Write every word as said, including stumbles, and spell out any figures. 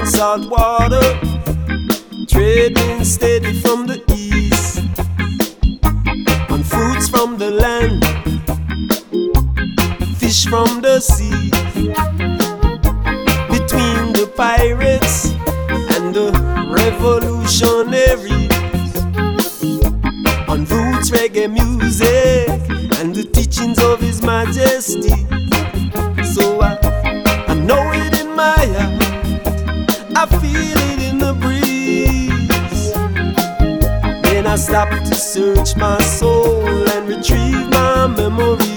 salt water, trading steady from the east, on fruits from the land, fish from the sea. Between the pirates and the revolutionaries, on roots reggae music and the teachings of His Majesty. So I, I know it in my heart, I feel it in the breeze. Then I stop to search my soul and retrieve my memories.